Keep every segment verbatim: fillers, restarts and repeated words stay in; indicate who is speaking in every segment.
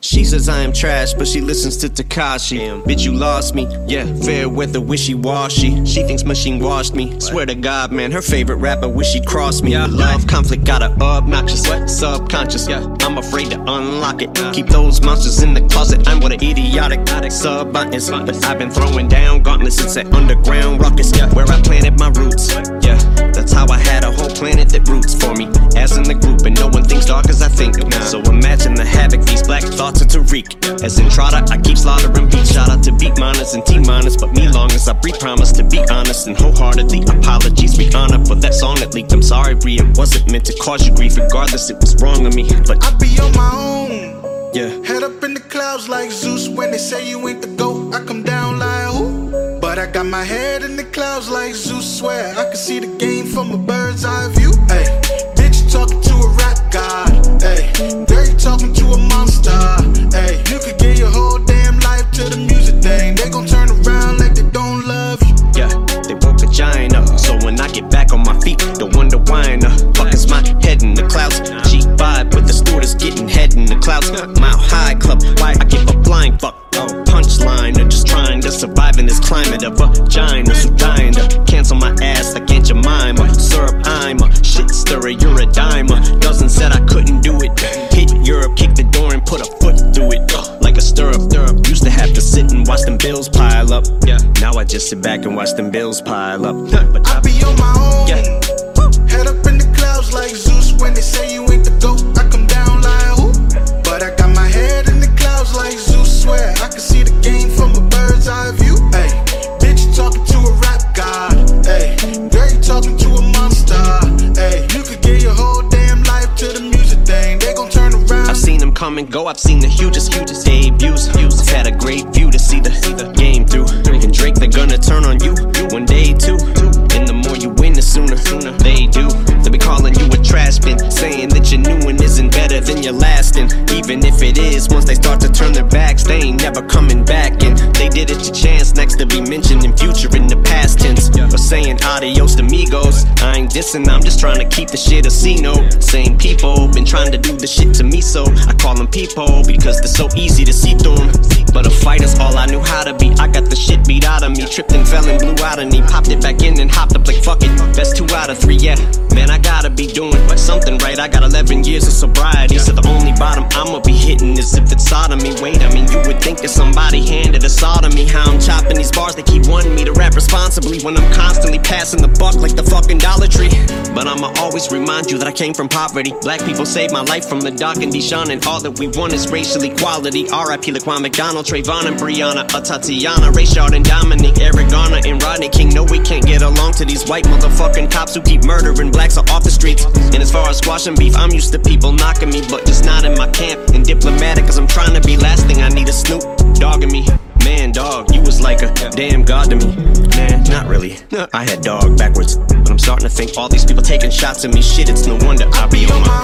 Speaker 1: She says I am trash, but she listens to Tekashi. Damn. Bitch, you lost me. Yeah, fair weather, wishy-washy. She thinks machine washed me. What? Swear to God, man, her favorite rapper wish she'd cross me. Yeah. Love conflict got her obnoxious. What? Subconscious. Yeah. I'm afraid to unlock it. Uh. Keep those monsters in the closet. I'm what an idiotic sub buttons. But I've been throwing down gauntlets since that underground ruckus. Yeah. Where I planted my roots. Yeah, that's how I had a whole planet that roots for me. As in the group, and no one thinks dark as I think. Nah. So imagine the havoc these black thoughts to wreak. As Entrada, I keep slaughtering beats. Shout out to beat miners and T miners, but me long as I breathe, promise to be honest and wholeheartedly. Apologies, we honor for that song that leaked. I'm sorry, Bree, it wasn't meant to cause you grief. Regardless, it was wrong of me. But
Speaker 2: I be on my own.
Speaker 1: Yeah.
Speaker 2: Head up in the clouds like Zeus. When they say you ain't the GOAT, I come down like who? But I got my head in the clouds like Zeus. Swear I can see the game from a bird's eye view. Hey, bitch, you talking to a rap god. Hey, girl, you talking to a monster. Hey, you could give your whole damn life to the music thing. They gon' turn around like they don't love you.
Speaker 1: Yeah, they woke a giant up. So when I get back on my feet, don't wonder why in the fuck is my head in the clouds. G vibe with the stewardess getting head in the clouds. Mile high club, why I give a flying fuck. Punchline, or just trying to survive in this climate of vaginas who dying to cancel my ass like Aunt Jemima. Syrup, I'm a shit stirrer, you're a dimer. Dozen said I couldn't do it. Hit Europe, kick the door and put a foot through it. Like a stirrup, stirrup. Used to have to sit and watch them bills pile up. Yeah. Now I just sit back and watch them bills pile up. But
Speaker 2: I be on my own. Yeah. Head up in the clouds like Zeus. When they say you ain't the GOAT, I come down like who? But I got my head in the clouds like Zeus. Swear I can see the game from a bird's eye view. Hey, bitch, you talking to a rap god. Hey, girl, you talking to a monster. Hey, you could give your whole damn life to the music thing. They gon' turn around.
Speaker 1: I've seen them come and go. I've seen the hugest, hugest debuts. I've had a great view to see the, the game through. And Drake, they're gonna turn on you one day too. And the more you win, the sooner, sooner they do. They'll be calling you a trash bin, saying that your new one isn't better than your last. And even if it is, once they start to turn their backs, they ain't never coming back. And they did it to chance next to be mentioned in future in the past tense. Or saying adios to amigos. I ain't dissing, I'm just trying to keep the shit a C-note. Same people been trying to do the shit to me, so I call them people because they're so easy to see through them. But a fighter's all I knew how to be. I got the shit beat out of me. Tripped and fell and blew out of me. Popped it back in and hopped up like fuck it. Best two out of three, yeah. Man, I gotta be doing something right. I got eleven years of sobriety, so the only bottom I'ma be hitting is if it's sodomy. Wait, I mean, you would think that somebody handed a saw to me. How I'm chopping these bars, they keep wanting me to rap responsibly when I'm constantly passing the buck like the fucking Dollar Tree. But I'ma always remind you that I came from poverty. Black people saved my life from the dock and Deshaun, and all that we want is racial equality. R I P Laquan McDonald, Trayvon and Brianna, a Tatiana, Rayshard and Dominic, Eric Garner and Rodney King. No, we can't get along to these white motherfucking cops who keep murdering blacks off the streets. And as far as squashing beef, I'm used to people knocking me, but just not in my camp. And diplomatic, cause I'm trying to be last thing I need a Snoop dogging me. Man, dog, you was like a damn god to me. Man, not really. I had dog backwards. But I'm starting to think all these people taking shots at me. Shit, it's no wonder I be on my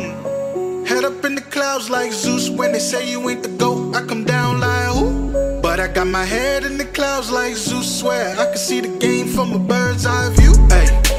Speaker 2: own. Head up in the clouds like Zeus. When they say you ain't the GOAT, I come down like who? But I got my head in the clouds like Zeus. Swear I can see the game from a bird's eye view. Hey.